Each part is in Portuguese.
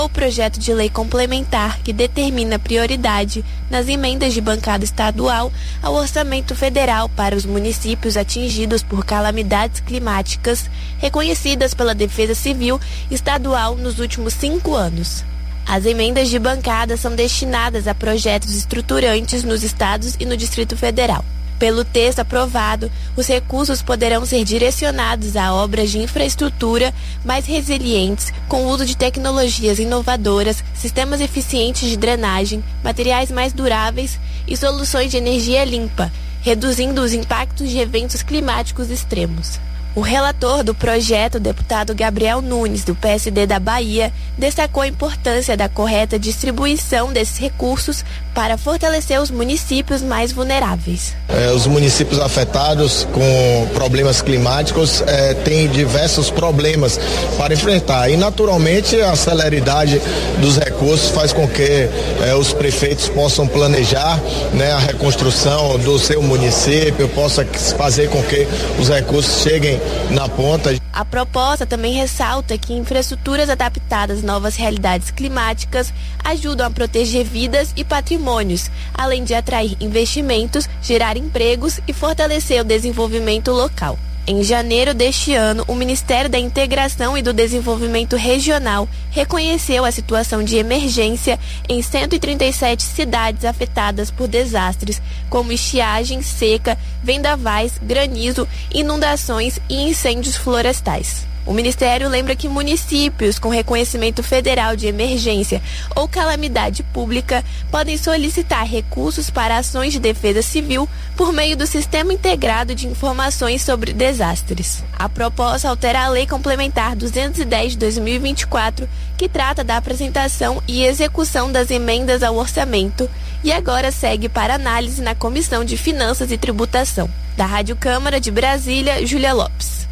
O projeto de lei complementar que determina prioridade nas emendas de bancada estadual ao orçamento federal para os municípios atingidos por calamidades climáticas reconhecidas pela Defesa Civil Estadual nos últimos 5 anos. As emendas de bancada são destinadas a projetos estruturantes nos estados e no Distrito Federal. Pelo texto aprovado, os recursos poderão ser direcionados a obras de infraestrutura mais resilientes, com o uso de tecnologias inovadoras, sistemas eficientes de drenagem, materiais mais duráveis e soluções de energia limpa, reduzindo os impactos de eventos climáticos extremos. O relator do projeto, o deputado Gabriel Nunes, do PSD da Bahia, destacou a importância da correta distribuição desses recursos para fortalecer os municípios mais vulneráveis. Os municípios afetados com problemas climáticos têm diversos problemas para enfrentar e, naturalmente, a celeridade dos recursos faz com que os prefeitos possam planejar, a reconstrução do seu município, possa fazer com que os recursos cheguem na ponta. A proposta também ressalta que infraestruturas adaptadas às novas realidades climáticas ajudam a proteger vidas e patrimônios, além de atrair investimentos, gerar empregos e fortalecer o desenvolvimento local. Em janeiro deste ano, o Ministério da Integração e do Desenvolvimento Regional reconheceu a situação de emergência em 137 cidades afetadas por desastres, como estiagem, seca, vendavais, granizo, inundações e incêndios florestais. O Ministério lembra que municípios com reconhecimento federal de emergência ou calamidade pública podem solicitar recursos para ações de defesa civil por meio do Sistema Integrado de Informações sobre Desastres. A proposta altera a Lei Complementar 210 de 2024, que trata da apresentação e execução das emendas ao orçamento, e agora segue para análise na Comissão de Finanças e Tributação. Da Rádio Câmara de Brasília, Júlia Lopes.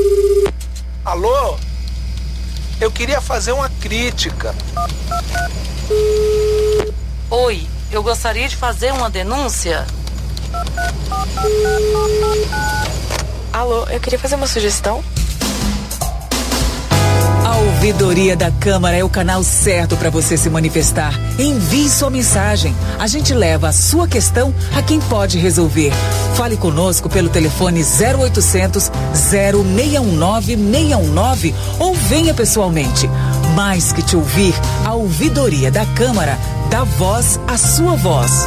Alô? Eu queria fazer uma crítica. Oi, eu gostaria de fazer uma denúncia. Alô, eu queria fazer uma sugestão. A Ouvidoria da Câmara é o canal certo para você se manifestar. Envie sua mensagem. A gente leva a sua questão a quem pode resolver. Fale conosco pelo telefone 0800 0619 619 ou venha pessoalmente. Mais que te ouvir, a Ouvidoria da Câmara dá voz à sua voz.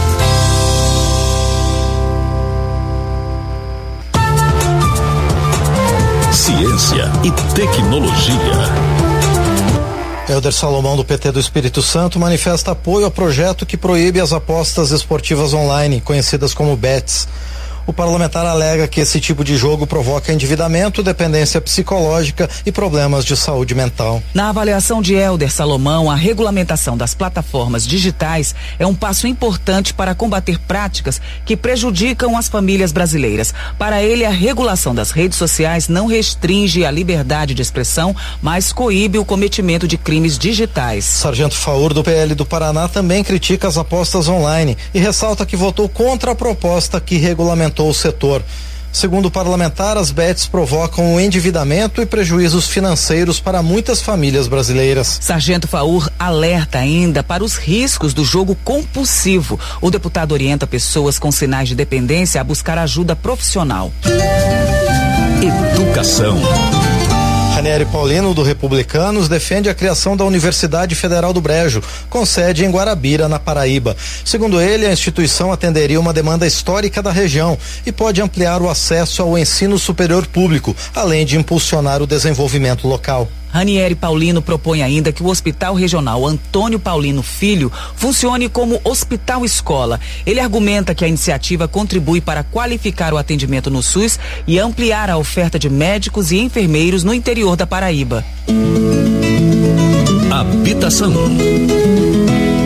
Ciência e tecnologia. Helder Salomão, do PT do Espírito Santo, manifesta apoio ao projeto que proíbe as apostas esportivas online, conhecidas como bets. O parlamentar alega que esse tipo de jogo provoca endividamento, dependência psicológica e problemas de saúde mental. Na avaliação de Helder Salomão, a regulamentação das plataformas digitais é um passo importante para combater práticas que prejudicam as famílias brasileiras. Para ele, a regulação das redes sociais não restringe a liberdade de expressão, mas coíbe o cometimento de crimes digitais. Sargento Faur, do PL do Paraná, também critica as apostas online e ressalta que votou contra a proposta que regulamentou o setor. Segundo o parlamentar, as bets provocam o endividamento e prejuízos financeiros para muitas famílias brasileiras. Sargento Faur alerta ainda para os riscos do jogo compulsivo. O deputado orienta pessoas com sinais de dependência a buscar ajuda profissional. Educação. Ranieri Paulino, do Republicanos, defende a criação da Universidade Federal do Brejo, com sede em Guarabira, na Paraíba. Segundo ele, a instituição atenderia uma demanda histórica da região e pode ampliar o acesso ao ensino superior público, além de impulsionar o desenvolvimento local. Ranieri Paulino propõe ainda que o Hospital Regional Antônio Paulino Filho funcione como hospital-escola. Ele argumenta que a iniciativa contribui para qualificar o atendimento no SUS e ampliar a oferta de médicos e enfermeiros no interior da Paraíba. Habitação.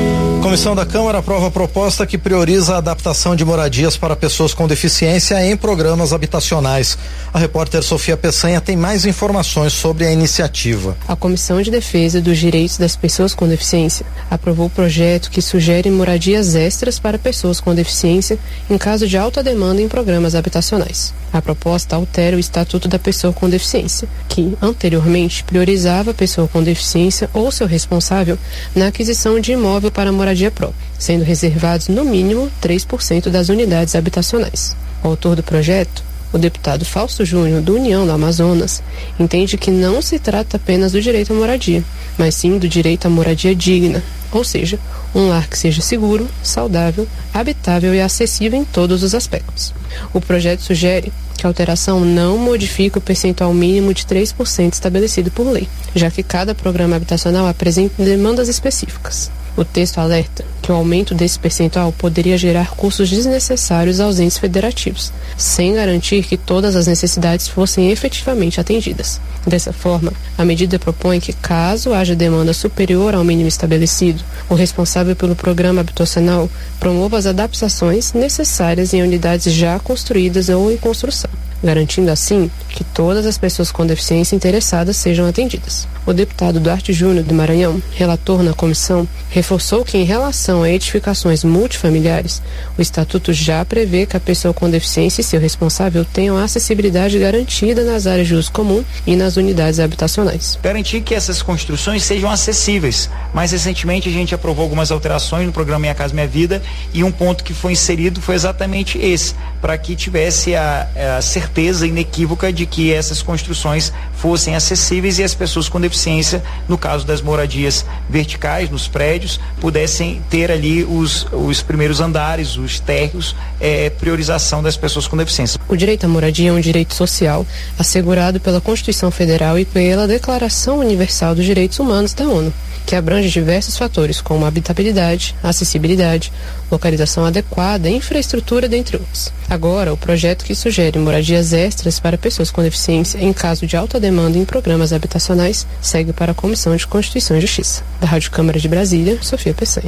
Comissão da Câmara aprova a proposta que prioriza a adaptação de moradias para pessoas com deficiência em programas habitacionais. A repórter Sofia Peçanha tem mais informações sobre a iniciativa. A Comissão de Defesa dos Direitos das Pessoas com Deficiência aprovou o projeto que sugere moradias extras para pessoas com deficiência em caso de alta demanda em programas habitacionais. A proposta altera o Estatuto da Pessoa com Deficiência, que anteriormente priorizava a pessoa com deficiência ou seu responsável na aquisição de imóvel para moradia própria, sendo reservados no mínimo 3% das unidades habitacionais. O autor do projeto, o deputado Fausto Júnior, do União do Amazonas, entende que não se trata apenas do direito à moradia, mas sim do direito à moradia digna, ou seja, um lar que seja seguro, saudável, habitável e acessível em todos os aspectos. O projeto sugere que a alteração não modifique o percentual mínimo de 3% estabelecido por lei, já que cada programa habitacional apresenta demandas específicas. O texto alerta que o aumento desse percentual poderia gerar custos desnecessários aos entes federativos, sem garantir que todas as necessidades fossem efetivamente atendidas. Dessa forma, a medida propõe que, caso haja demanda superior ao mínimo estabelecido, o responsável pelo programa habitacional promova as adaptações necessárias em unidades já construídas ou em construção, garantindo assim que todas as pessoas com deficiência interessadas sejam atendidas. O deputado Duarte Júnior, do Maranhão, relator na comissão, reforçou que, em relação a edificações multifamiliares, o Estatuto já prevê que a pessoa com deficiência e seu responsável tenham acessibilidade garantida nas áreas de uso comum e nas unidades habitacionais. Garantir que essas construções sejam acessíveis. Mais recentemente, a gente aprovou algumas alterações no programa Minha Casa Minha Vida, e um ponto que foi inserido foi exatamente esse, para que tivesse a certeza inequívoca de que essas construções fossem acessíveis e as pessoas com deficiência, no caso das moradias verticais, nos prédios, pudessem ter ali os primeiros andares, os térreos, priorização das pessoas com deficiência. O direito à moradia é um direito social assegurado pela Constituição Federal e pela Declaração Universal dos Direitos Humanos da ONU, que abrange diversos fatores como habitabilidade, acessibilidade, localização adequada e infraestrutura, dentre outros. Agora, o projeto que sugere moradias extras para pessoas com deficiência em caso de alta demanda em programas habitacionais segue para a Comissão de Constituição e Justiça. Da Rádio Câmara de Brasília, Sofia Peçanha.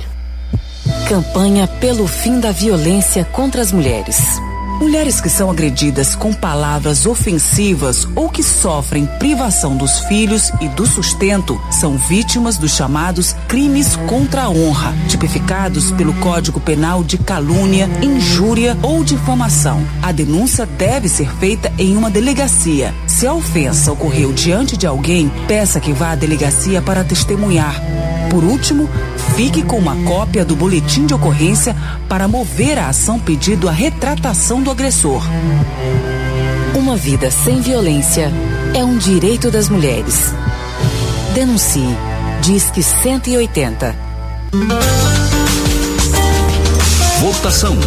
Campanha pelo fim da violência contra as mulheres. Mulheres que são agredidas com palavras ofensivas ou que sofrem privação dos filhos e do sustento são vítimas dos chamados crimes contra a honra, tipificados pelo Código Penal de calúnia, injúria ou difamação. A denúncia deve ser feita em uma delegacia. Se a ofensa ocorreu diante de alguém, peça que vá à delegacia para testemunhar. Por último, fique com uma cópia do boletim de ocorrência para mover a ação pedindo a retratação do agressor. Uma vida sem violência é um direito das mulheres. Denuncie. Disque 180. Votação.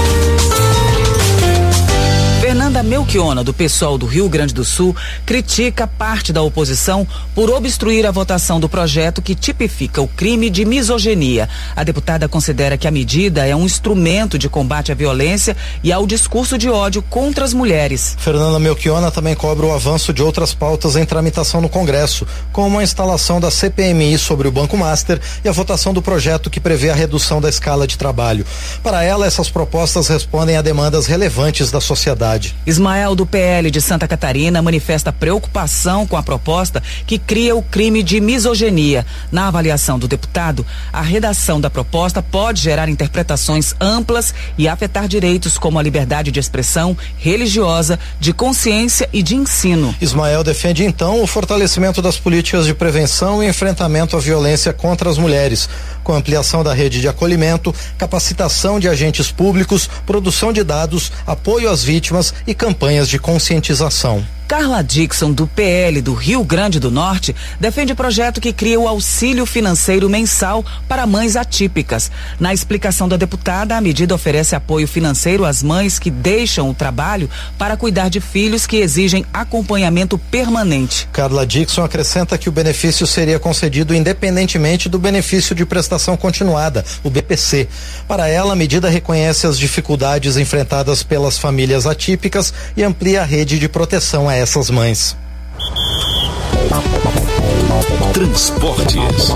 Fernanda Melchiona, do PSOL do Rio Grande do Sul, critica parte da oposição por obstruir a votação do projeto que tipifica o crime de misoginia. A deputada considera que a medida é um instrumento de combate à violência e ao discurso de ódio contra as mulheres. Fernanda Melchiona também cobra o avanço de outras pautas em tramitação no Congresso, como a instalação da CPMI sobre o Banco Master e a votação do projeto que prevê a redução da escala de trabalho. Para ela, essas propostas respondem a demandas relevantes da sociedade. Ismael, do PL de Santa Catarina, manifesta preocupação com a proposta que cria o crime de misoginia. Na avaliação do deputado, a redação da proposta pode gerar interpretações amplas e afetar direitos como a liberdade de expressão religiosa, de consciência e de ensino. Ismael defende, então, o fortalecimento das políticas de prevenção e enfrentamento à violência contra as mulheres, com ampliação da rede de acolhimento, capacitação de agentes públicos, produção de dados, apoio às vítimas e campanhas de conscientização. Carla Dixon, do PL do Rio Grande do Norte, defende o projeto que cria o auxílio financeiro mensal para mães atípicas. Na explicação da deputada, a medida oferece apoio financeiro às mães que deixam o trabalho para cuidar de filhos que exigem acompanhamento permanente. Carla Dixon acrescenta que o benefício seria concedido independentemente do benefício de prestação continuada, o BPC. Para ela, a medida reconhece as dificuldades enfrentadas pelas famílias atípicas e amplia a rede de proteção a essas mães. Transportes.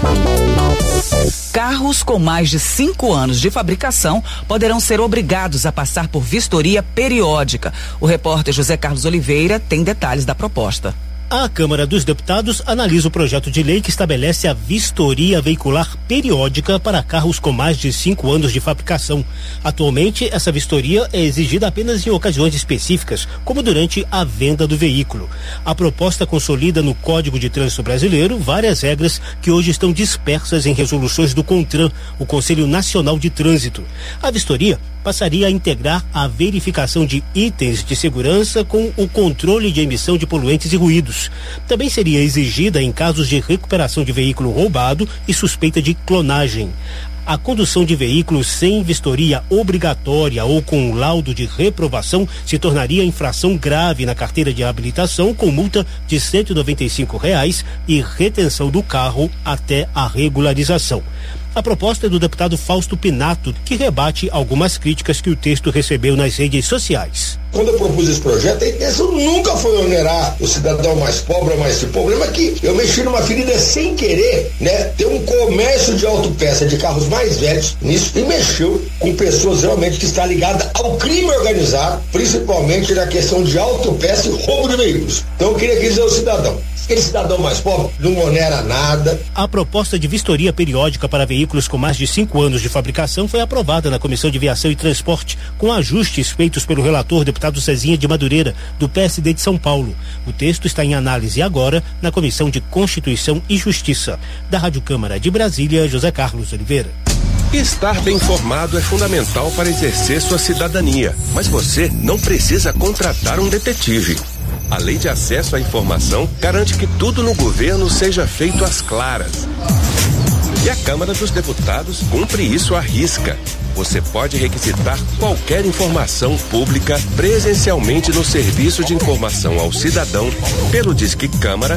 Carros com mais de 5 anos de fabricação poderão ser obrigados a passar por vistoria periódica. O repórter José Carlos Oliveira tem detalhes da proposta. A Câmara dos Deputados analisa o projeto de lei que estabelece a vistoria veicular periódica para carros com mais de 5 anos de fabricação. Atualmente, essa vistoria é exigida apenas em ocasiões específicas, como durante a venda do veículo. A proposta consolida no Código de Trânsito Brasileiro várias regras que hoje estão dispersas em resoluções do CONTRAN, o Conselho Nacional de Trânsito. A vistoria passaria a integrar a verificação de itens de segurança com o controle de emissão de poluentes e ruídos. Também seria exigida em casos de recuperação de veículo roubado e suspeita de clonagem. A condução de veículos sem vistoria obrigatória ou com laudo de reprovação se tornaria infração grave na carteira de habilitação, com multa de R$195 e retenção do carro até a regularização. A proposta é do deputado Fausto Pinato, que rebate algumas críticas que o texto recebeu nas redes sociais. Quando eu propus esse projeto, a intenção nunca foi onerar o cidadão mais pobre, mas o problema é que eu mexi numa ferida sem querer, né? Tem um comércio de autopeça de carros mais velhos nisso e mexeu com pessoas realmente que está ligada ao crime organizado, principalmente na questão de autopeça e roubo de veículos. Então eu queria dizer ao cidadão, aquele cidadão mais pobre não onera nada. A proposta de vistoria periódica para veículos com mais de 5 anos de fabricação foi aprovada na Comissão de Viação e Transporte, com ajustes feitos pelo relator deputado Cezinha de Madureira, do PSD de São Paulo. O texto está em análise agora na Comissão de Constituição e Justiça. Da Rádio Câmara de Brasília, José Carlos Oliveira. Estar bem informado é fundamental para exercer sua cidadania, mas você não precisa contratar um detetive. A Lei de Acesso à Informação garante que tudo no governo seja feito às claras. E a Câmara dos Deputados cumpre isso à risca. Você pode requisitar qualquer informação pública presencialmente no Serviço de Informação ao Cidadão pelo Disque Câmara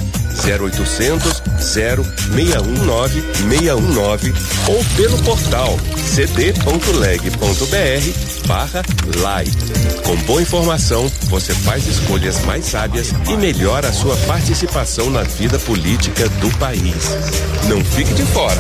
0800 0619 619 ou pelo portal cd.leg.br/live. Com boa informação, você faz escolhas mais sábias e melhora a sua participação na vida política do país. Não fique de fora.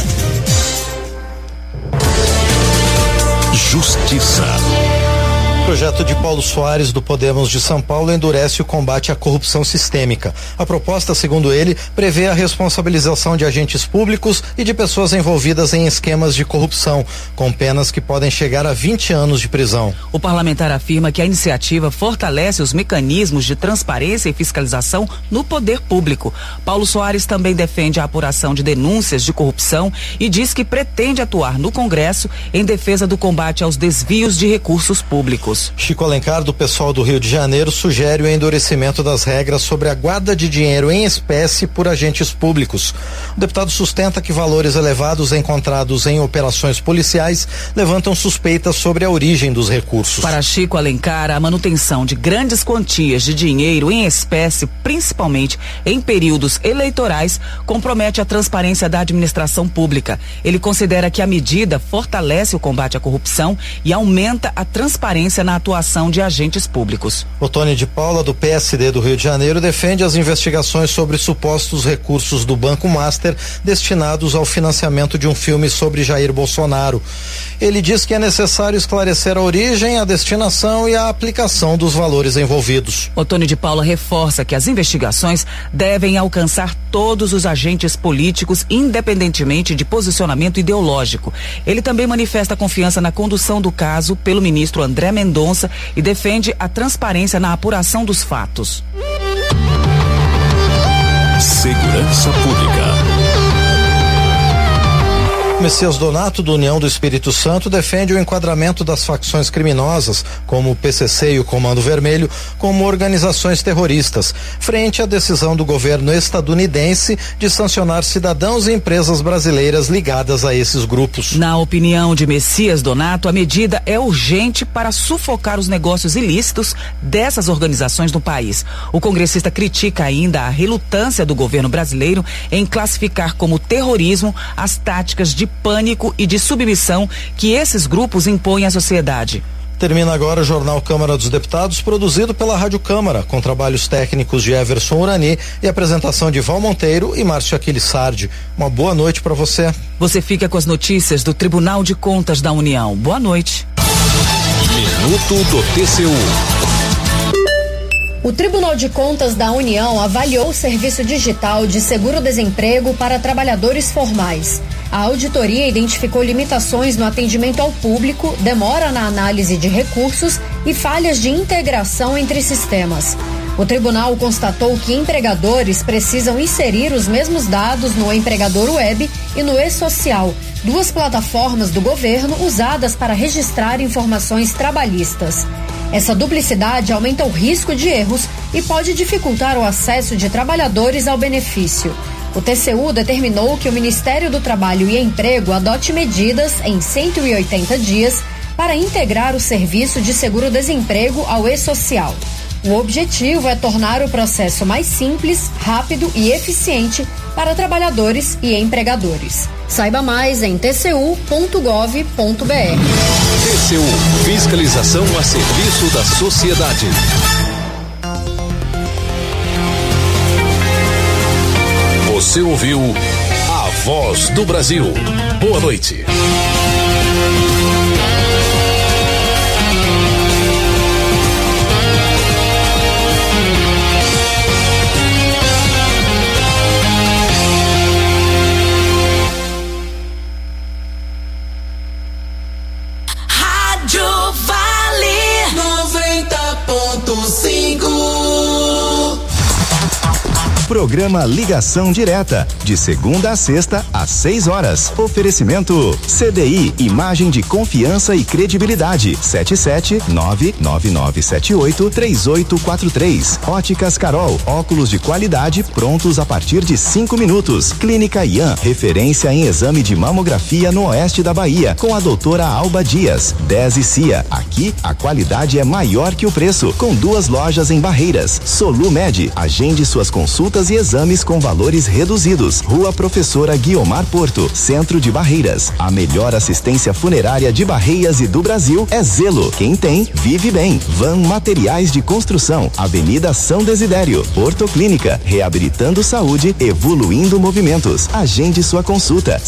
Justiça. O projeto de Paulo Soares, do Podemos de São Paulo, endurece o combate à corrupção sistêmica. A proposta, segundo ele, prevê a responsabilização de agentes públicos e de pessoas envolvidas em esquemas de corrupção, com penas que podem chegar a 20 anos de prisão. O parlamentar afirma que a iniciativa fortalece os mecanismos de transparência e fiscalização no poder público. Paulo Soares também defende a apuração de denúncias de corrupção e diz que pretende atuar no Congresso em defesa do combate aos desvios de recursos públicos. Chico Alencar, do PSOL do Rio de Janeiro, sugere o endurecimento das regras sobre a guarda de dinheiro em espécie por agentes públicos. O deputado sustenta que valores elevados encontrados em operações policiais levantam suspeitas sobre a origem dos recursos. Para Chico Alencar, a manutenção de grandes quantias de dinheiro em espécie, principalmente em períodos eleitorais, compromete a transparência da administração pública. Ele considera que a medida fortalece o combate à corrupção e aumenta a transparência na atuação de agentes públicos. Otônio de Paula, do PSD do Rio de Janeiro, defende as investigações sobre supostos recursos do Banco Master destinados ao financiamento de um filme sobre Jair Bolsonaro. Ele diz que é necessário esclarecer a origem, a destinação e a aplicação dos valores envolvidos. Otônio de Paula reforça que as investigações devem alcançar todos os agentes políticos, independentemente de posicionamento ideológico. Ele também manifesta confiança na condução do caso pelo ministro André Mendonça e defende a transparência na apuração dos fatos. Segurança Pública. Messias Donato, do União do Espírito Santo, defende o enquadramento das facções criminosas, como o PCC e o Comando Vermelho, como organizações terroristas, frente à decisão do governo estadunidense de sancionar cidadãos e empresas brasileiras ligadas a esses grupos. Na opinião de Messias Donato, a medida é urgente para sufocar os negócios ilícitos dessas organizações no país. O congressista critica ainda a relutância do governo brasileiro em classificar como terrorismo as táticas de pânico e de submissão que esses grupos impõem à sociedade. Termina agora o Jornal Câmara dos Deputados, produzido pela Rádio Câmara, com trabalhos técnicos de Everson Urani e apresentação de Val Monteiro e Márcio Aquiles Sardi. Uma boa noite para você. Você fica com as notícias do Tribunal de Contas da União. Boa noite. Minuto do TCU. O Tribunal de Contas da União avaliou o serviço digital de seguro-desemprego para trabalhadores formais. A auditoria identificou limitações no atendimento ao público, demora na análise de recursos e falhas de integração entre sistemas. O tribunal constatou que empregadores precisam inserir os mesmos dados no Empregador Web e no E-Social, duas plataformas do governo usadas para registrar informações trabalhistas. Essa duplicidade aumenta o risco de erros e pode dificultar o acesso de trabalhadores ao benefício. O TCU determinou que o Ministério do Trabalho e Emprego adote medidas em 180 dias para integrar o serviço de seguro-desemprego ao E-Social. O objetivo é tornar o processo mais simples, rápido e eficiente para trabalhadores e empregadores. Saiba mais em tcu.gov.br. TCU, fiscalização a serviço da sociedade. Você ouviu A Voz do Brasil. Boa noite. Rádio Vale 90.5. Programa Ligação Direta, de segunda a sexta, às 6 horas. Oferecimento CDI, imagem de confiança e credibilidade. 77999783843. Óticas Carol, óculos de qualidade prontos a partir de 5 minutos. Clínica Ian, referência em exame de mamografia no oeste da Bahia, com a doutora Alba Dias. 10 e CIA, aqui a qualidade é maior que o preço, com 2 lojas em Barreiras. Solumed, agende suas consultas e exames com valores reduzidos. Rua Professora Guiomar Porto, Centro de Barreiras. A melhor assistência funerária de Barreiras e do Brasil é Zelo. Quem tem, vive bem. Van Materiais de Construção, Avenida São Desidério. Porto Clínica, reabilitando saúde, evoluindo movimentos. Agende sua consulta.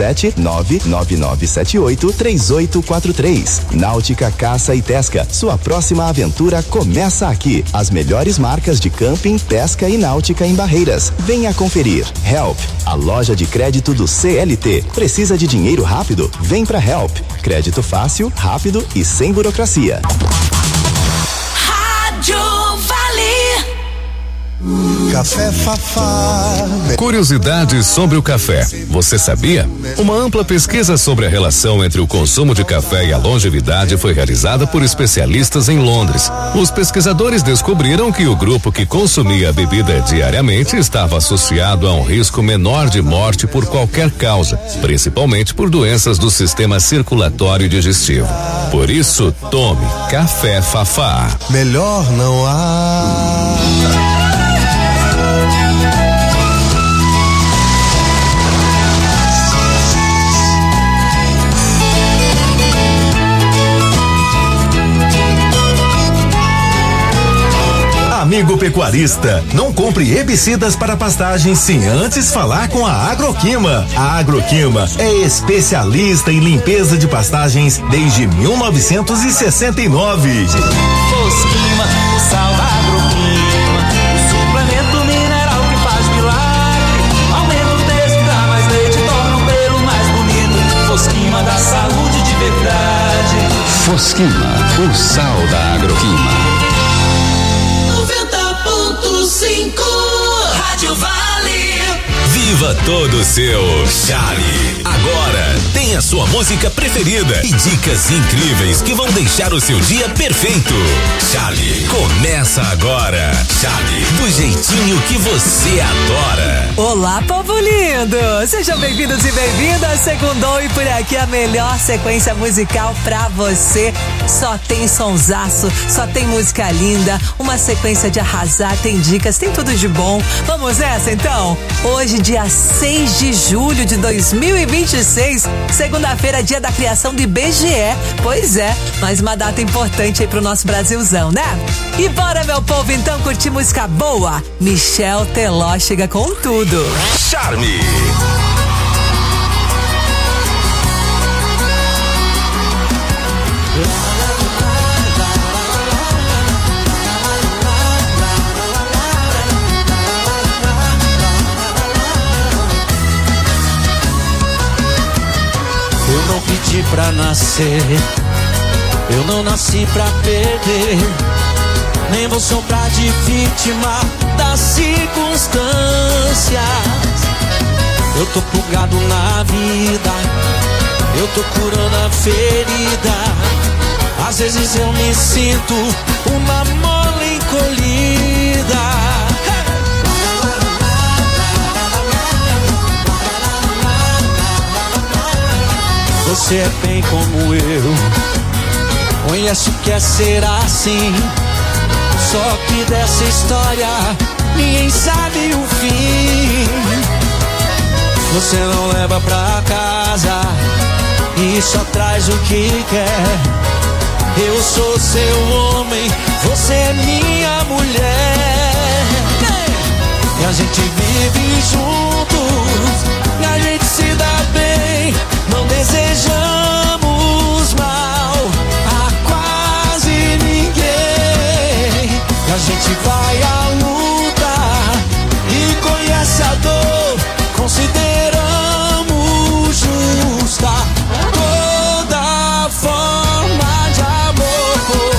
77999783843. Náutica Caça e Pesca, sua próxima aventura começa aqui. As melhores marcas de camping, pesca e náutica em Barreiras. Venha conferir. Help, a loja de crédito do CLT. Precisa de dinheiro rápido? Vem pra Help. Crédito fácil, rápido e sem burocracia. Rádio Vale. Café Fafá. Curiosidades sobre o café. Você sabia? Uma ampla pesquisa sobre a relação entre o consumo de café e a longevidade foi realizada por especialistas em Londres. Os pesquisadores descobriram que o grupo que consumia a bebida diariamente estava associado a um risco menor de morte por qualquer causa, principalmente por doenças do sistema circulatório e digestivo. Por isso, tome Café Fafá. Melhor não há. Amigo pecuarista, não compre herbicidas para pastagens sem antes falar com a Agroquima. A Agroquima é especialista em limpeza de pastagens desde 1969. Fosquima, o sal da Agroquima, o suplemento mineral que faz milagre. Aumenta o texto, dá mais leite, torna o pelo mais bonito. Fosquima dá saúde de verdade. Fosquima, o sal da Agroquima. 90.5 Rádio Vale. Viva todo o seu Charlie. Agora tem a sua música preferida e dicas incríveis que vão deixar o seu dia perfeito. Charlie, começa agora. Charlie, do jeitinho que você adora. Olá, povo lindo! Sejam bem-vindos e bem-vindas. Segundou e por aqui a melhor sequência musical pra você. Só tem sonsaço, só tem música linda, uma sequência de arrasar, tem dicas, tem tudo de bom. Vamos nessa então? Hoje, dia 6 de julho de 2026, segunda-feira, dia da criação do IBGE. Pois é, mais uma data importante aí pro nosso Brasilzão, né? E bora, meu povo, então curtir música boa. Michel Teló chega com tudo. Charme. Eu não pedi pra nascer, eu não nasci pra perder, nem vou soprar de vítima das circunstâncias. Eu tô plugado na vida, eu tô curando a ferida. Às vezes eu me sinto uma mole encolhida. Você é bem como eu, conhece o que é ser assim. Só que dessa história ninguém sabe o fim. Você não leva pra casa e só traz o que quer. Eu sou seu homem, você é minha mulher. E a gente vive juntos, e a gente se dá bem. Não desejamos mal a quase ninguém. E a gente vai à luta e conhece a dor. Consideramos justa toda forma de amor.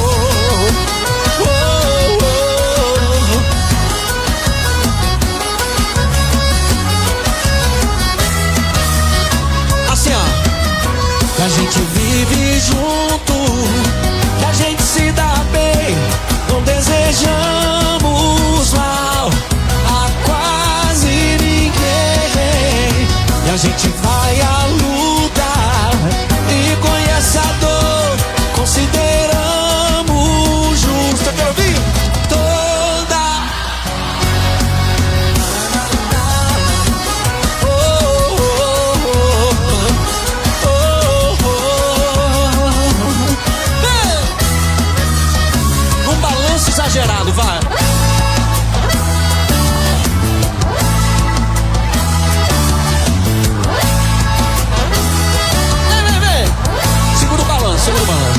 Assim, ó. Que a gente vive junto, que a gente se dá bem. Não desejamos mal a quase ninguém. E a gente vai à luta e conhece a dor. Consideramos justa. Quero ouvir toda. Um balanço exagerado, vai. Segura o balanço,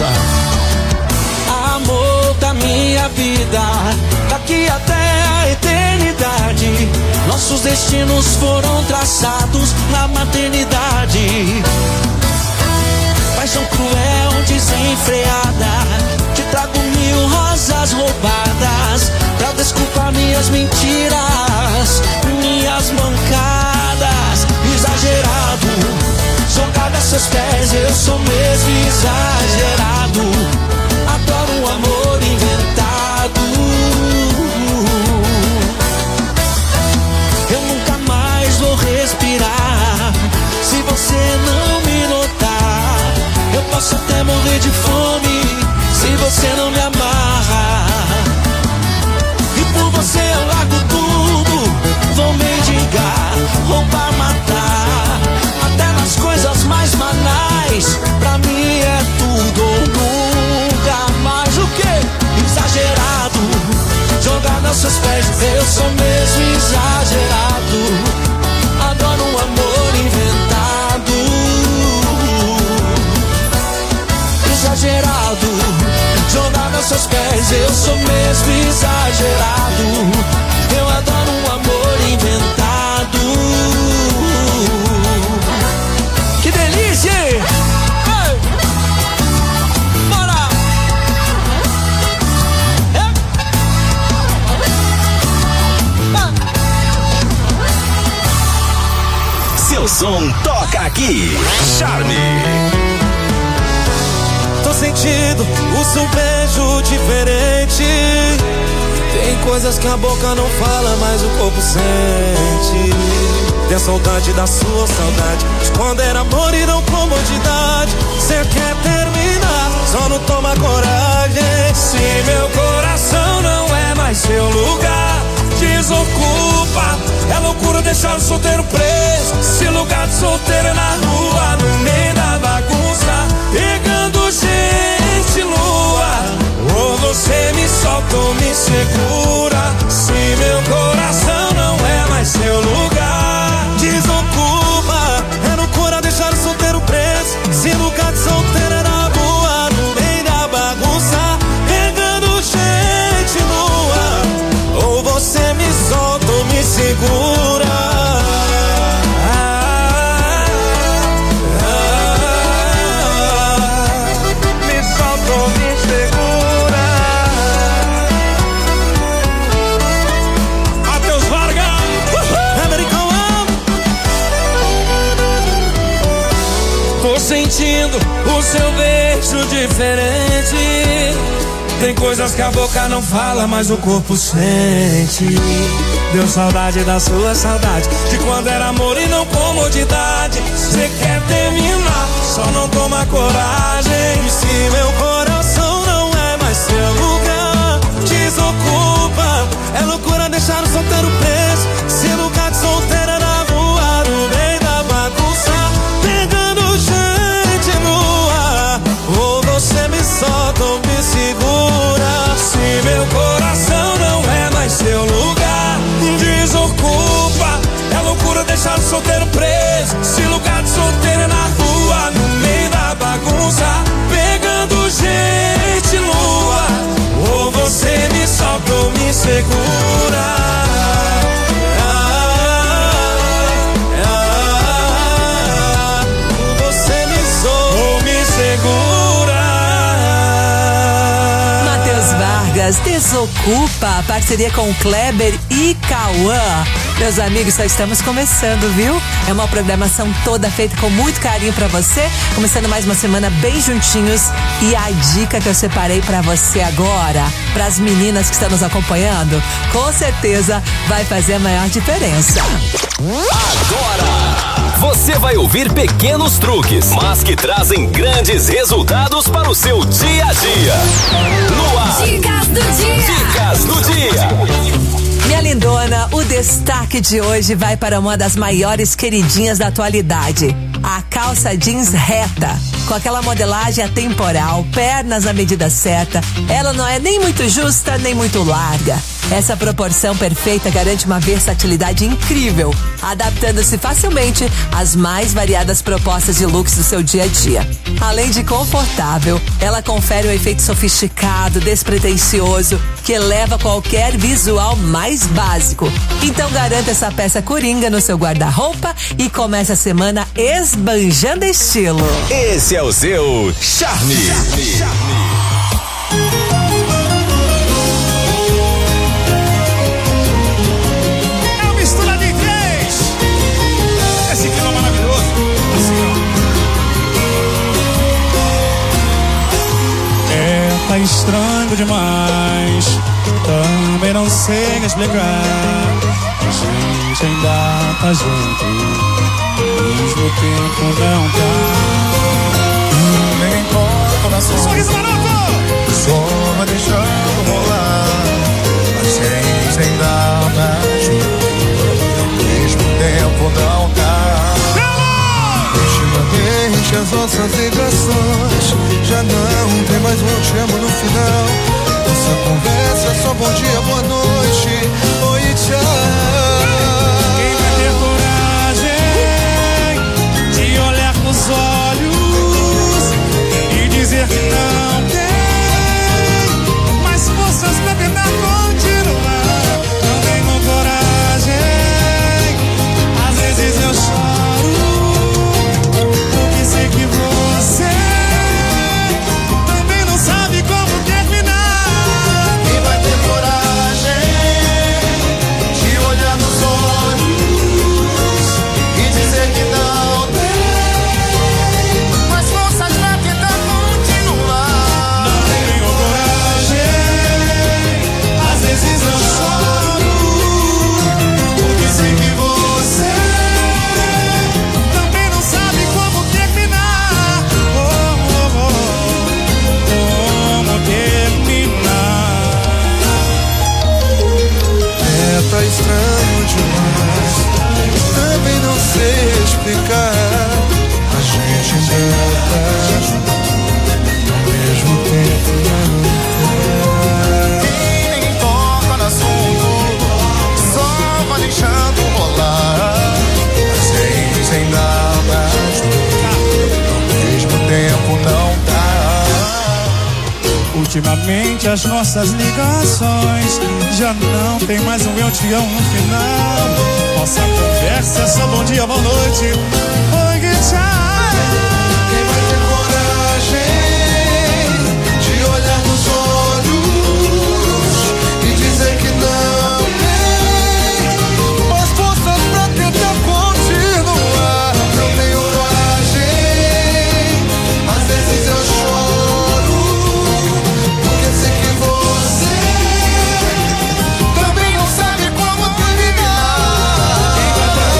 amor da minha vida, daqui até a eternidade. Nossos destinos foram traçados na maternidade. Paixão cruel, desenfreada, te trago 1000 rosas roubadas pra desculpar minhas mentiras, minhas mancadas. Exagerado, jogado a seus pés, eu sou mesmo exagerado. Adoro um amor inventado. Eu nunca mais vou respirar se você não me notar. Eu posso até morrer de fome se você não me amarra. E por você eu largo tudo, vou mendigar, roubar, matar, até nas coisas mais banais. Pra mim é tudo ou nunca mais. O quê? Exagerado, jogado aos seus pés, eu sou mesmo exagerado. Adoro um amor inventado. Exagerado, jogado aos seus pés, eu sou mesmo exagerado. Eu adoro um amor inventado. Que delícia! Ei! Bora! Seu som toca aqui. Charme. Tô sentindo o seu beijo diferente. Tem coisas que a boca não fala, mas o corpo sente. Tem a saudade da sua saudade, esconder amor e não comodidade. Cê quer terminar, só não toma coragem. Se meu coração não é mais seu lugar, desocupa. É loucura deixar o solteiro preso. Se lugar de solteiro é na rua, no meio da solta, me segura. Se meu coração não é mais seu lugar, desocupa. É loucura deixar o solteiro preso. Se lugar de solteiro é na rua, no meio da bagunça, pegando gente nua. Ou você me solta ou me segura. Me solta ou me segura. Matheus Vargas, Americão. Tô sentindo o seu beijo diferente. Tem coisas que a boca não fala, mas o corpo sente. Deu saudade da sua saudade, de quando era amor e não comodidade. Cê quer terminar, só não toma coragem. E se meu coração não é mais seu lugar, desocupa. É loucura deixar o solteiro preso. Se lugar de solteiro é na rua, no meio da bagunça, pegando gente nua. Ou você me solta ou me segura. Se meu coração não é mais seu lugar, desocupa. É loucura deixar o solteiro preso. Se lugar de solteiro é na rua, no meio da bagunça, pegando gente nua. Ou você me solta ou me segura. Você me solta ou me segura. Matheus Vargas, Desocupa, parceria com Kleber e Cauã. Meus amigos, só estamos começando, viu? É uma programação toda feita com muito carinho pra você. Começando mais uma semana bem juntinhos. E a dica que eu separei pra você agora, pras meninas que estão nos acompanhando, com certeza vai fazer a maior diferença. Agora, você vai ouvir pequenos truques, mas que trazem grandes resultados para o seu dia a dia. No ar. Dicas do dia. Dicas do dia. Minha lindona, o destaque de hoje vai para uma das maiores queridinhas da atualidade. A calça jeans reta, com aquela modelagem atemporal, pernas na medida certa. Ela não é nem muito justa, nem muito larga. Essa proporção perfeita garante uma versatilidade incrível, adaptando-se facilmente às mais variadas propostas de looks do seu dia a dia. Além de confortável, ela confere um efeito sofisticado, despretensioso, que eleva qualquer visual mais básico. Então garanta essa peça coringa no seu guarda-roupa e comece a semana esbanjando estilo. Esse é o seu Charme. Tá estranho demais, também não sei explicar. A gente ainda tá junto, mesmo tempo não tá. Nem importa na sua sorriso maroto, só vai deixando rolar. A gente ainda tá junto, mesmo tempo não tá. Deixa as nossas ligações, já não tem mais um te amo no final. Nossa conversa é só bom dia, boa noite, oi e tchau. Quem vai ter coragem de olhar nos olhos e dizer que não tem mais forças pra tentar continuar? Não tenho coragem, às vezes eu choro, sei que você também não sabe como terminar. Quem vai ter coragem de olhar nos olhos novamente as nossas ligações. Já não tem mais um eu te amo no final. Nossa conversa é só bom dia, boa noite. Oi, que tchau. Quem vai ter coragem de olhar nos olhos e dizer que não tem mais forças pra tentar continuar? Não tenho coragem, às vezes eu choro, porque sei que você também não sabe como terminar. Quem vai ter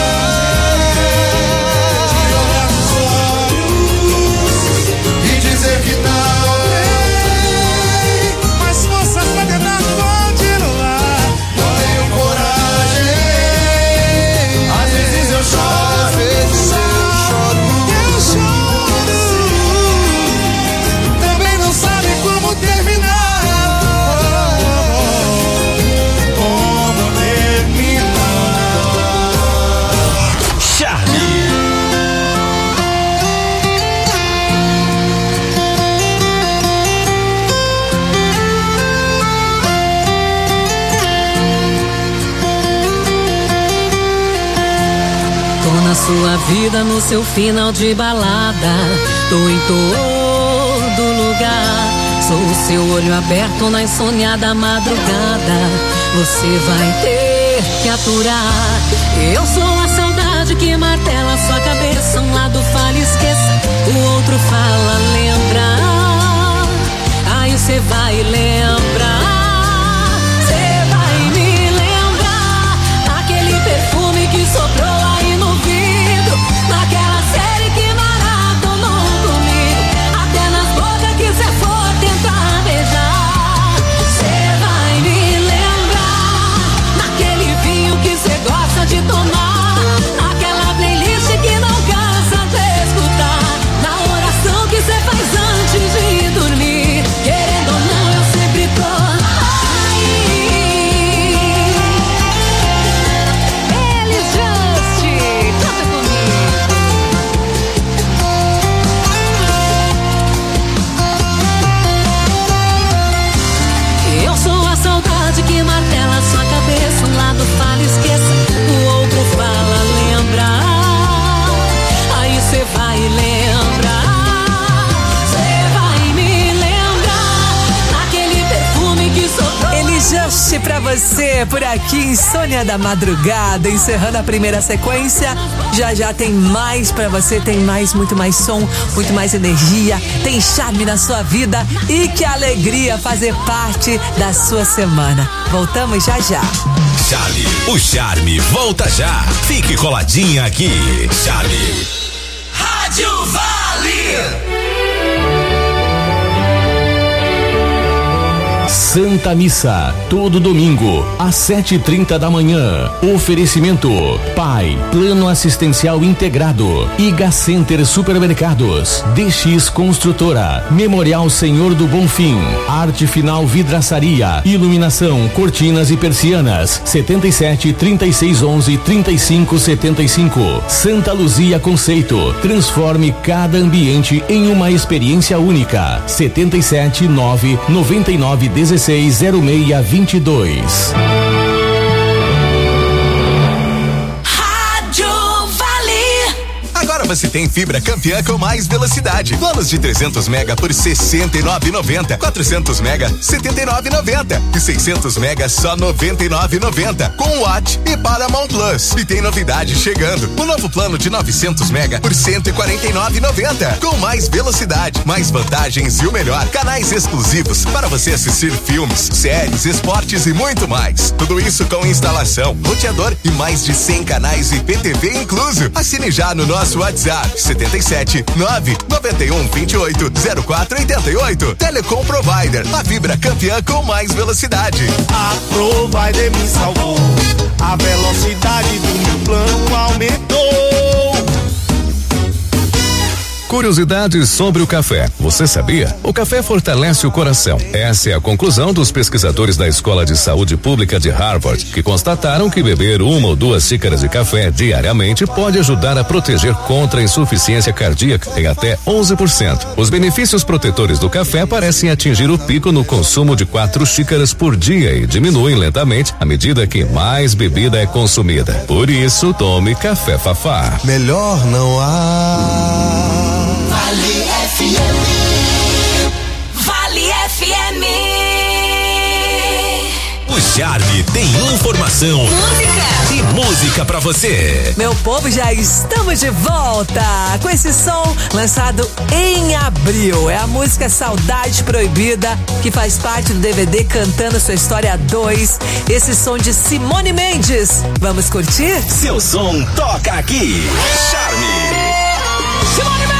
coragem de olhar nos olhos e dizer que não tem mais forças pra tentar continuar? Não tenho coragem, às vezes eu choro, às vezes eu choro, também não sabe como terminar. Como terminar? Charlie. Tô na sua vida, no seu final de balada. Tô em todo lugar. Sou o seu olho aberto na insônia madrugada. Você vai ter que aturar. Eu sou a saudade que martela sua cabeça. Um lado fala esqueça, o outro fala lembra. Aí você vai lembrar. Você vai me lembrar daquele perfume que soprou aí no vidro, naquela série que maratonou comigo, até nas bocas que cê for tentar beijar. Cê vai me lembrar naquele vinho que cê gosta de tomar, naquela playlist que não cansa de escutar, na oração que cê faz antes de dormir. Querendo ou não, eu sempre tô aí. Elis Just, canta comigo. Eu sou a saudade que martela sua cabeça. Um lado fala esqueça, o outro fala lembra. Aí cê vai lembrar. Cê vai me lembrar naquele perfume que soprou. Elis Just pra você, por aqui, Insônia da Madrugada, encerrando a primeira sequência. Já já tem mais pra você, tem mais, muito mais som, muito mais energia, tem charme na sua vida e que alegria fazer parte da sua semana. Voltamos já já. Charlie, o charme volta já. Fique coladinha aqui. Charlie. Rádio Vale. Santa Missa, todo domingo, às 7h30 da manhã. Oferecimento: Pai, Plano Assistencial Integrado, Iga Center Supermercados, DX Construtora, Memorial Senhor do Bonfim, Arte Final Vidraçaria, Iluminação, Cortinas e Persianas, 77 36 11 35 75. Santa Luzia Conceito, transforme cada ambiente em uma experiência única. 77 9 99 16 0622. Agora você tem fibra campeã com mais velocidade. Planos de 300 mega por R$ 69,90. 400 mega, R$ 79,90. E 600 mega, só R$ 99,90. Com Watt e Paramount Plus. E tem novidade chegando. O novo plano de 900 mega por R$ 149,90. Com mais velocidade, mais vantagens e o melhor, canais exclusivos para você assistir filmes, séries, esportes e muito mais. Tudo isso com instalação, roteador e mais de 100 canais IPTV incluso. Assine já no nosso WhatsApp 77 9 91 28 04 88. Telecom Provider, a fibra campeã com mais velocidade. A Provider me salvou, a velocidade do meu plano aumentou. Curiosidades sobre o café. Você sabia? O café fortalece o coração. Essa é a conclusão dos pesquisadores da Escola de Saúde Pública de Harvard, que constataram que beber 1 ou 2 xícaras de café diariamente pode ajudar a proteger contra a insuficiência cardíaca em até 11%. Os benefícios protetores do café parecem atingir o pico no consumo de 4 xícaras por dia e diminuem lentamente à medida que mais bebida é consumida. Por isso, tome café Fafá. Melhor não há. Vale FM. Vale FM. O Charme tem informação. Música. E música pra você. Meu povo, já estamos de volta com esse som lançado em abril. É a música Saudade Proibida, que faz parte do DVD Cantando Sua História 2. Esse som de Simone Mendes. Vamos curtir? Seu som toca aqui. Charme. Simone Mendes.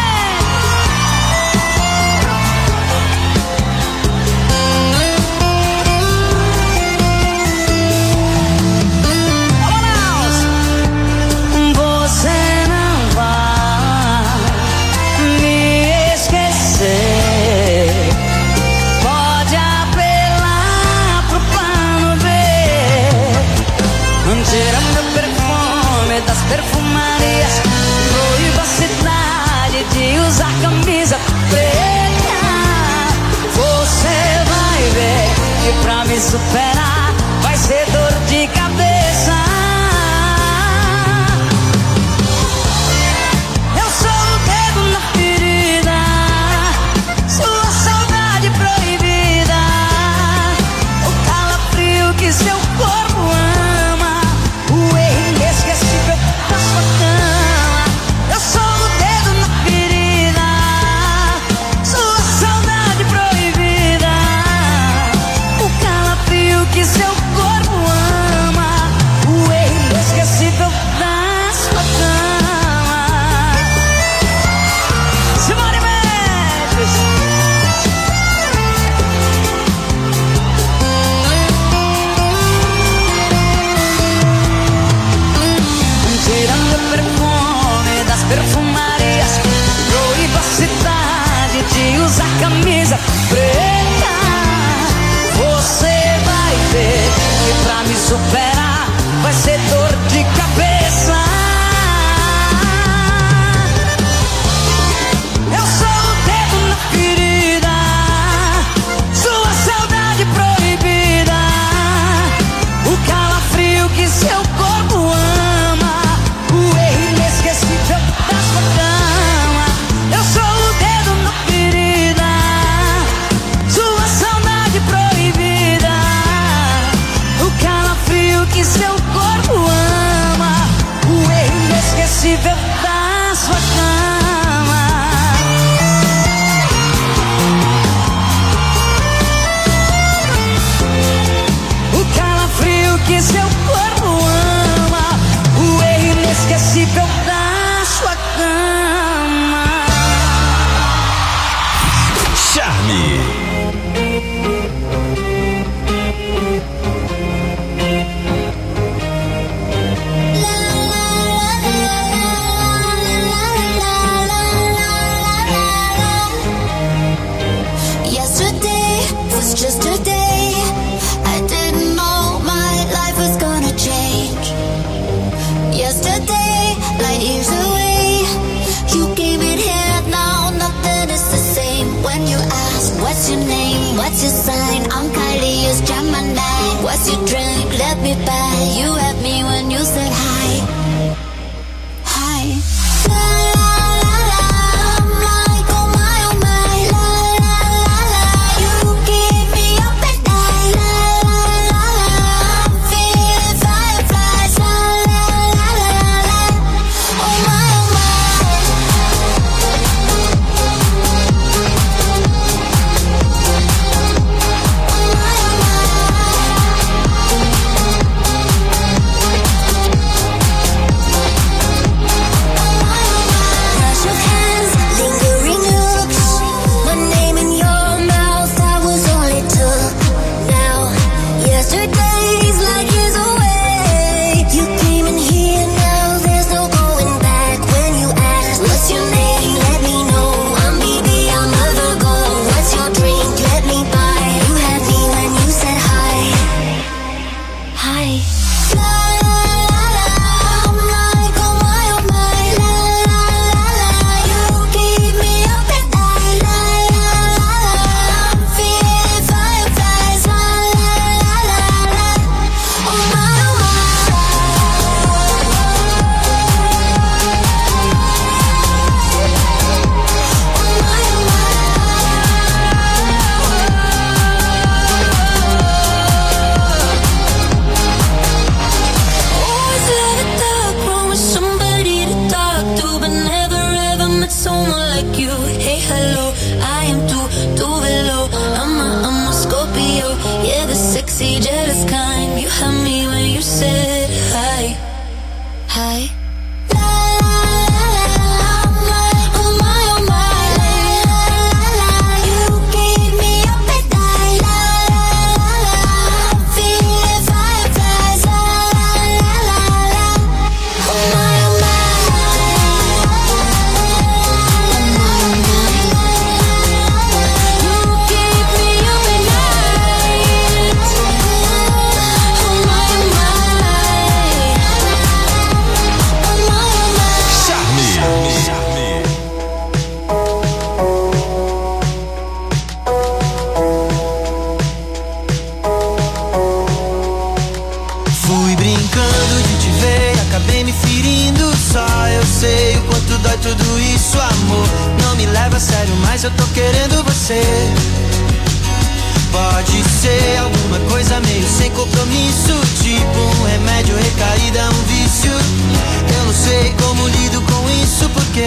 Perfumarias, proíba a cidade de usar camisa preta. Você vai ver que pra me superar vai ser dor de cabeça. Eu sou o dedo na ferida, sua saudade proibida, o calafrio que seu corpo ama, o erro inesquecível da sua cama. Eu sou o dedo na ferida, sua saudade proibida, o calafrio que seu corpo ama, o erro inesquecível da sua cama. Simone Mendes. Tirando o perfume das perfumarias, proíba a cidade de usar camisa preta. Você vai ver que pra me superar vai ser dor de cabeça. Eu sou o dedo na ferida, sua saudade proibida, o calafrio que seu corpo ama, o erro inesquecível da sua cama. Eu sou o dedo na ferida, sua saudade proibida, o calafrio que seu corpo ama, o erro inesquecível da sua cama. O calafrio que seu corpo ama, o erro inesquecível da sua cama. Charme. Yesterday was just a day. I didn't know my life was gonna change. Yesterday, light years away. You came in here, now nothing is the same. When you ask, what's your name, what's your sign? I'm Kylie, you're Gemini. What's your drink, let me buy. You had me when you said hi. Hi. like you. Hey, hello, I am too below. I'm a Scorpio, yeah, the sexy, jealous kind. You had me when you said hi, hi. Dói tudo isso, amor. Não me leva a sério, mas eu tô querendo você. Pode ser alguma coisa meio sem compromisso, tipo um remédio, recaída, um vício. Eu não sei como lido com isso, porque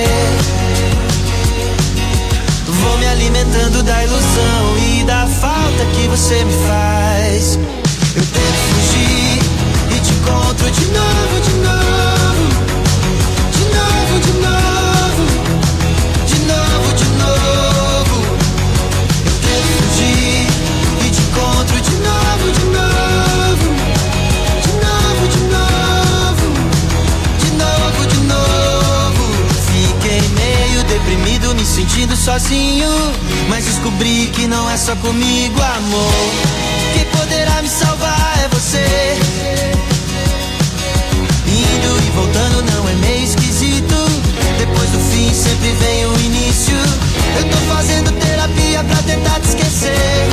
vou me alimentando da ilusão e da falta que você me faz. Eu tento fugir e te encontro de novo, de novo. De novo, de novo, de novo. Eu tento fugir e te encontro de novo, de novo. De novo, de novo. De novo, de novo. Fiquei meio deprimido, me sentindo sozinho, mas descobri que não é só comigo, amor. Quem poderá me salvar é você. Indo e voltando não é meio esquisito. Depois do fim sempre vem o início. Eu tô fazendo terapia pra tentar te esquecer.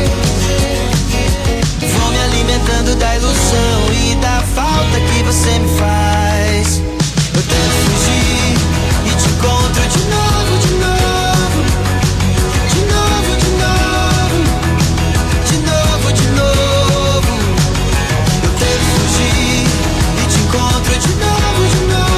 Vou me alimentando da ilusão e da falta que você me faz. Eu tento fugir e te encontro de novo, de novo. De novo, de novo. De novo, de novo. Eu tento fugir e te encontro de novo, de novo.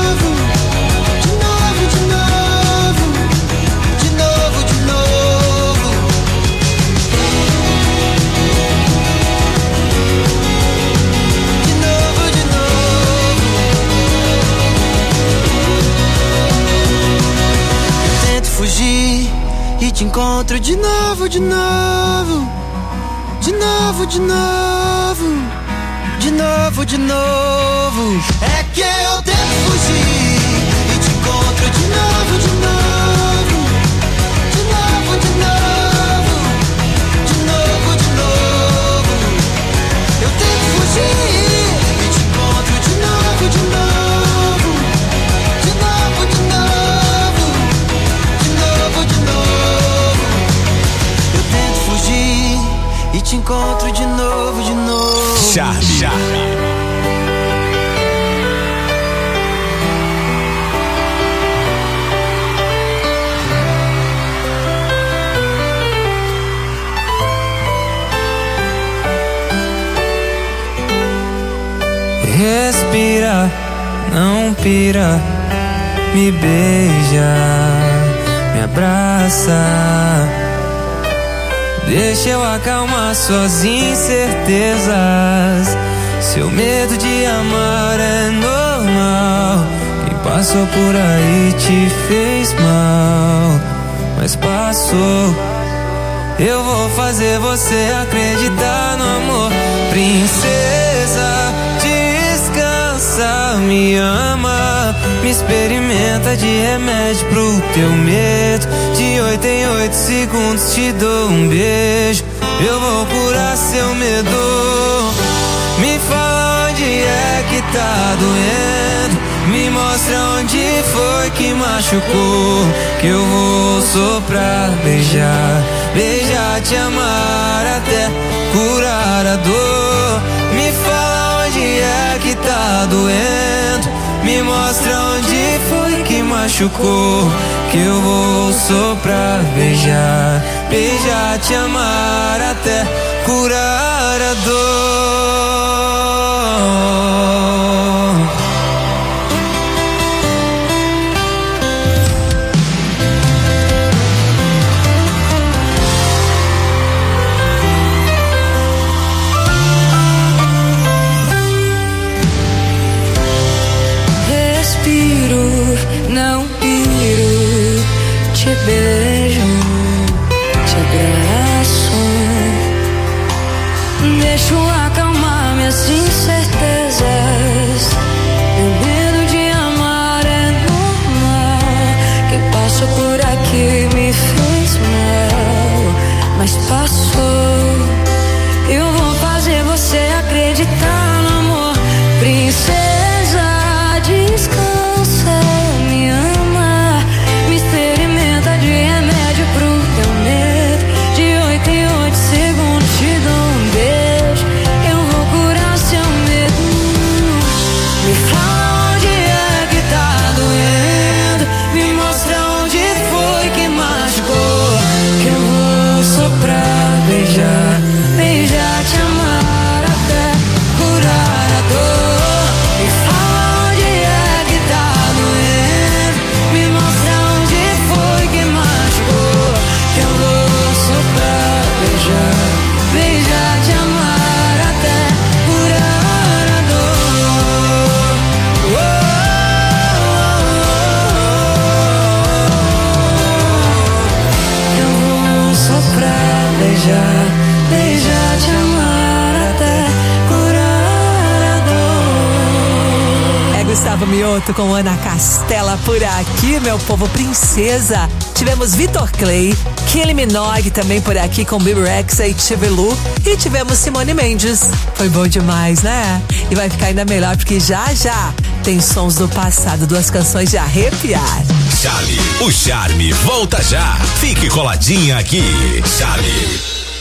Fugir e te encontro de novo, de novo. De novo, de novo. De novo, de novo. É que eu tento fugir e te encontro de novo, de novo. De novo, de novo. De novo, de novo. Eu tento fugir e te encontro de novo, de novo. De novo, de novo. De novo, eu tento fugir e te encontro de novo, de novo. Charlie. Respira, não pira, me beija, me abraça. Deixa eu acalmar suas incertezas. Seu medo de amar é normal. Quem passou por aí te fez mal, mas passou. Eu vou fazer você acreditar no amor. Princesa, descansa, me ama, me experimenta de remédio pro teu medo. De 8 em 8 segundos te dou um beijo. Eu vou curar seu medo. Me fala onde é que tá doendo, me mostra onde foi que machucou, que eu vou soprar, beijar, beijar, te amar até curar a dor. Me fala onde é que tá doendo, me mostra onde foi que machucou, que eu vou soprar, beijar, beijar, te amar até curar a dor. beijo, te abraço, deixo acalmar minhas incertezas. Meu medo de amar é normal. Quem passou por aqui me fez mal, mas passou. Eu vou fazer você acreditar no amor. Princesa, descansa, me ama, me experimenta de remédio pro teu medo. De 8 em 8 segundos te dou um beijo. Eu vou curar seu medo. Me fala onde é que tá doendo, me mostra onde foi que machucou, que eu vou soprar, beijar, beijar, te amar até curar a dor. Me fala onde é que tá doendo, me mostra onde foi que machucou, que eu vou soprar, beijar, beijar, te amar até curar a dor. Eu vou soprar, beijar, beijar, te amar até curar a dor. É Gustavo Mioto com Ana Castela por aqui, meu povo. Princesa. Tivemos Vitor Clay, Kylie Minogue também por aqui com Bibi Rexha e Tivelu. E tivemos Simone Mendes. Foi bom demais, né? E vai ficar ainda melhor porque já tem sons do passado, 2 canções de arrepiar. Charlie, o charme volta já. Fique coladinha aqui. Charlie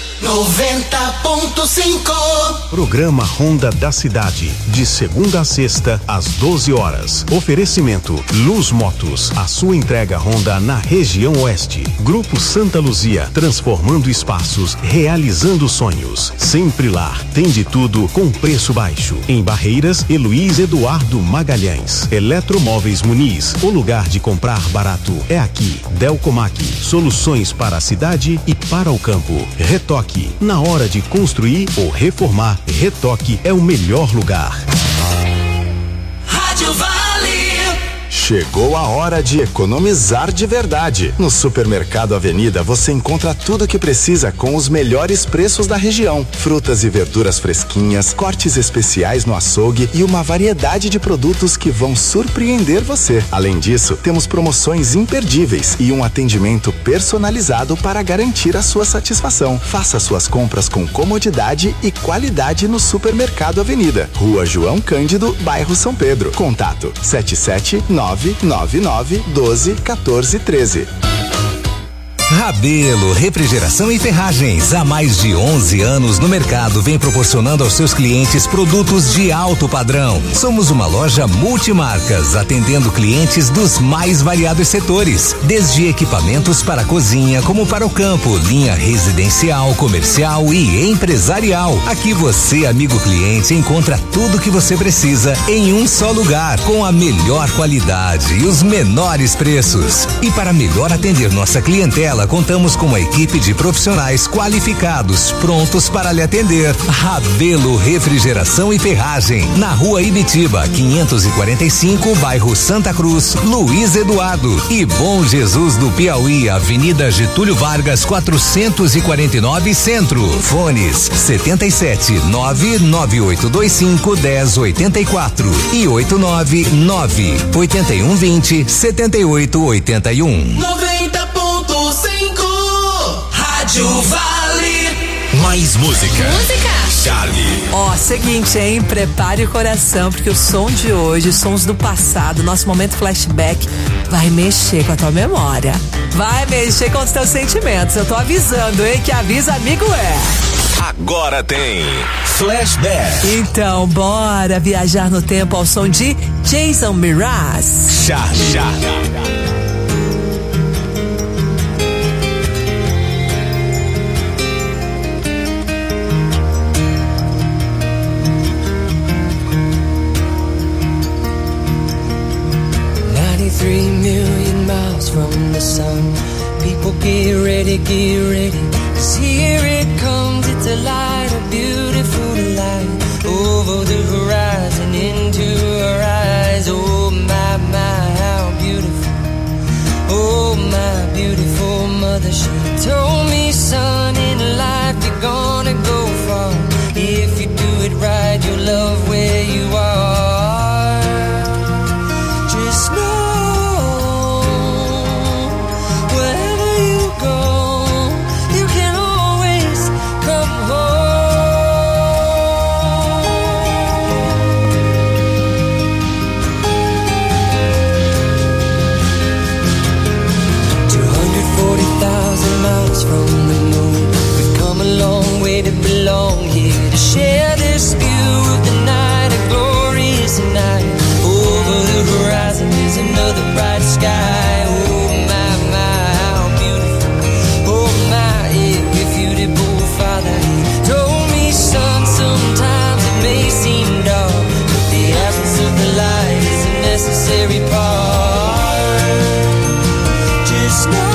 90.5. Programa Ronda da Cidade, de segunda a sexta, às 12 horas. Oferecimento Luz Motos, a sua entrega Honda na região oeste. Grupo Santa Luzia, transformando espaços, realizando sonhos. Sempre lá, tem de tudo com preço baixo. Em Barreiras, Luiz Eduardo Magalhães. Eletromóveis Muniz, o lugar de comprar barato é aqui. Delcomac, soluções para a cidade e para o campo. Retoque. Na hora de construir ou reformar, Retoque é o melhor lugar. Rádio Vale. Chegou a hora de economizar de verdade. No Supermercado Avenida você encontra tudo o que precisa com os melhores preços da região. Frutas e verduras fresquinhas, cortes especiais no açougue e uma variedade de produtos que vão surpreender você. Além disso, temos promoções imperdíveis e um atendimento personalizado para garantir a sua satisfação. Faça suas compras com comodidade e qualidade no Supermercado Avenida. Rua João Cândido, bairro São Pedro. Contato 77999121413. Rabelo Refrigeração e Ferragens, há mais de 11 anos no mercado, vem proporcionando aos seus clientes produtos de alto padrão. Somos uma loja multimarcas, atendendo clientes dos mais variados setores, desde equipamentos para a cozinha como para o campo, linha residencial, comercial e empresarial. Aqui você, amigo cliente, encontra tudo o que você precisa em um só lugar, com a melhor qualidade e os menores preços. E para melhor atender nossa clientela, contamos com uma equipe de profissionais qualificados, prontos para lhe atender. Rabelo Refrigeração e Ferragem, na Rua Ibitiba, 545, bairro Santa Cruz, Luiz Eduardo. E Bom Jesus do Piauí, Avenida Getúlio Vargas, 449 Centro. Fones 77998251084 e 89981207881. 90.5 Rádio Vale. Mais música. Charlie. Ó, seguinte, hein? Prepare o coração, porque o som de hoje, os sons do passado, nosso momento flashback, vai mexer com a tua memória. Vai mexer com os teus sentimentos. Eu tô avisando, hein? Que avisa amigo é. Agora tem Flashback. Então, bora viajar no tempo ao som de Jason Mraz. Charlie. 3 million miles from the sun. People get ready, 'cause here it comes, it's a light, a beautiful light, over the horizon, into her eyes. Oh my, my, how beautiful. Oh my, beautiful mother, she told me, son, in life you're gonna go far. If you do it right, you'll love where you are. Just know, wherever you go, you can always come home. 240,000 miles from the moon, we've come a long way to belong here, to share this view of the night, a glorious night. Over the horizon is another bright sky. Oh my, my, how beautiful. Oh my, if you did both, Father, he told me, son, sometimes it may seem dark, but the absence of the light is a necessary part. Just know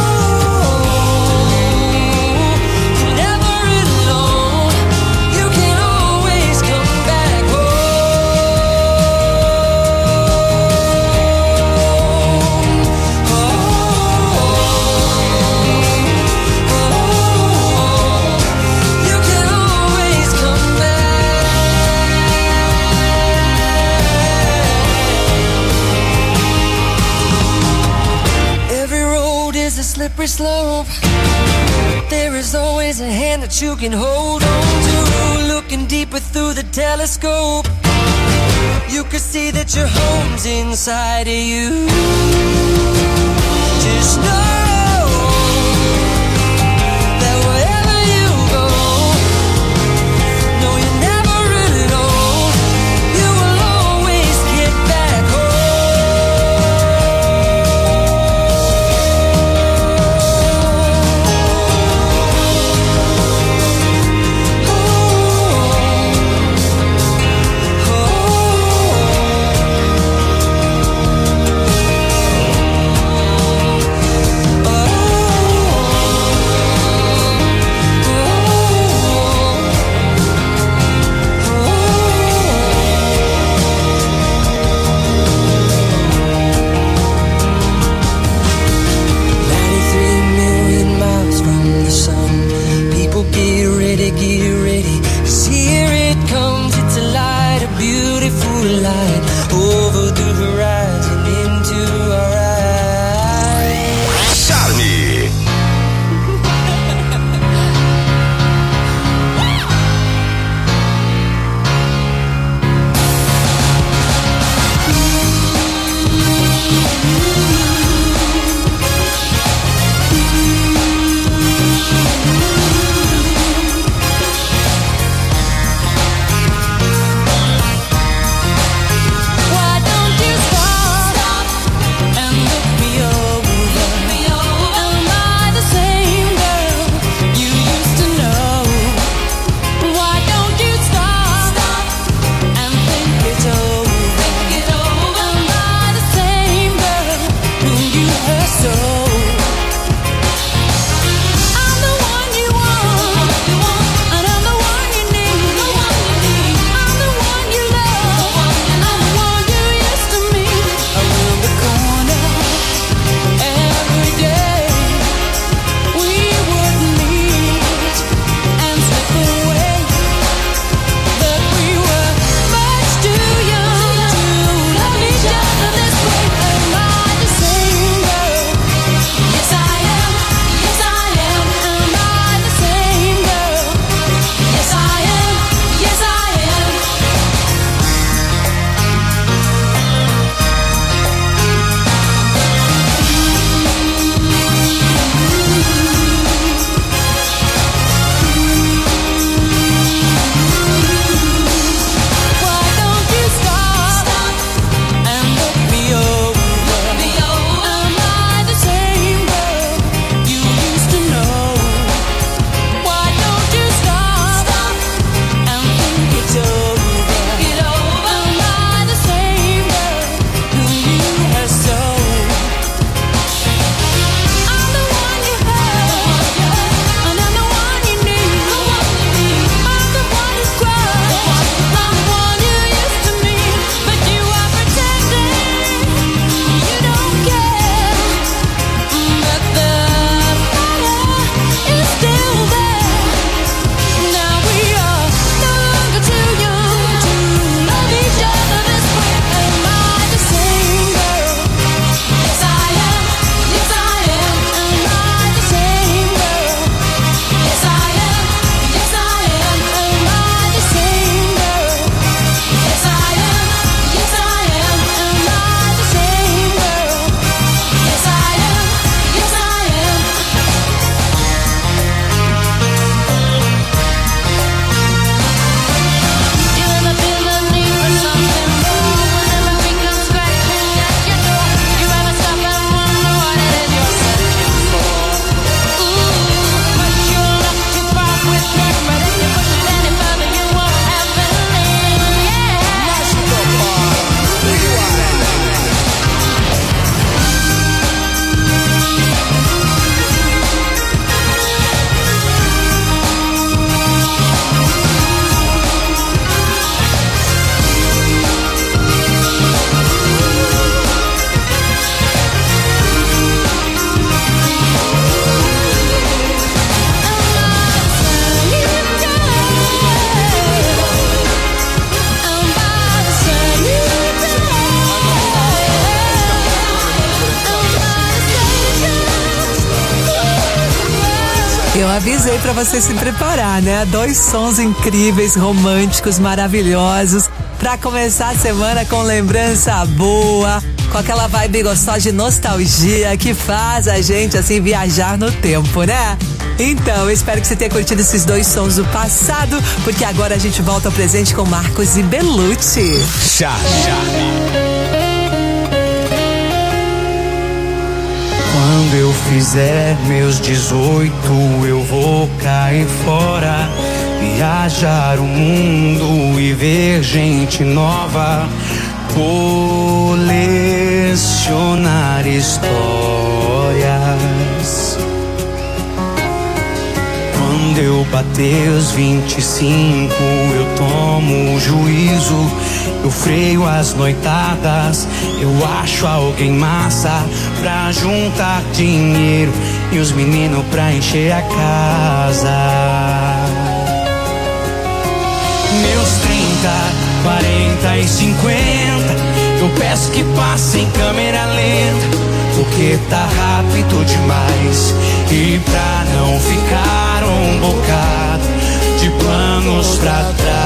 slippery slope. There is always a hand that you can hold on to. Looking deeper through the telescope, you can see that your home's inside of you. Just know that wherever you go, no, you're never really alone. You will always get back home. Eu avisei pra você se preparar, né? 2 sons incríveis, românticos, maravilhosos, pra começar a semana com lembrança boa, com aquela vibe gostosa de nostalgia que faz a gente assim viajar no tempo, né? Então, eu espero que você tenha curtido esses 2 sons do passado, porque agora a gente volta ao presente com Marcos e Belucci. Quando eu fizer meus 18, eu vou cair fora, viajar o mundo e ver gente nova, colecionar histórias. Quando eu bater os 25, eu tomo juízo, eu freio as noitadas, eu acho alguém massa pra juntar dinheiro e os meninos pra encher a casa. Meus 30, 40 e 50, eu peço que passe em câmera lenta, porque tá rápido demais. E pra não ficar um bocado de planos pra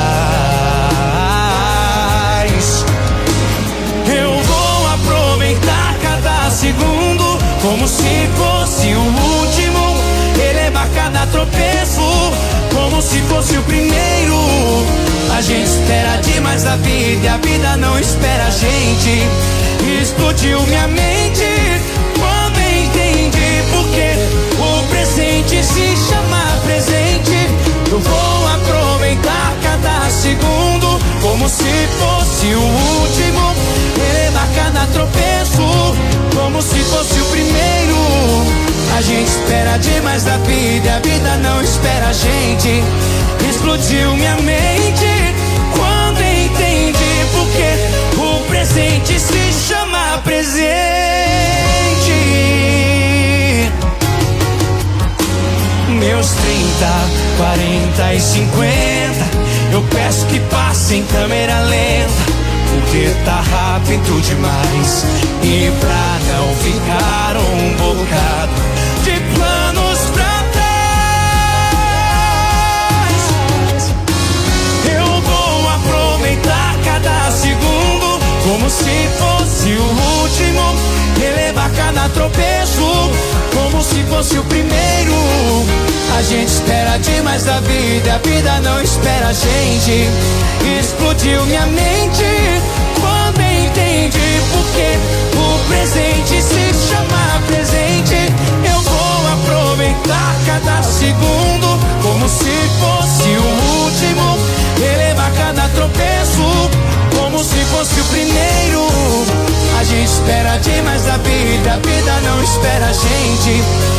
trás, eu vou aproveitar cada segundo como se fosse o último, elevar cada tropeço como se fosse o primeiro. A gente espera demais da vida e a vida não espera a gente. Explodiu minha mente quando entendi porque o presente se chama presente. Eu vou aproveitar cada segundo como se fosse o último, elevar cada tropeço como se fosse o primeiro. A gente espera demais da vida e a vida não espera a gente. Explodiu minha mente quando entendi porque o presente se chama presente. Meus 30, 40 e 50, eu peço que passe em câmera lenta, porque tá rápido demais. E pra não ficar um bocado de planos pra trás, eu vou aproveitar cada segundo como se fosse o último, elevar cada tropeço como se fosse o primeiro. A gente espera demais da vida, a vida não espera a gente. Explodiu minha mente quando entendi porque o presente se chama presente. Eu vou aproveitar cada segundo como se fosse o último, elevar cada tropeço como se fosse o primeiro. A gente espera demais da vida, a vida não espera a gente.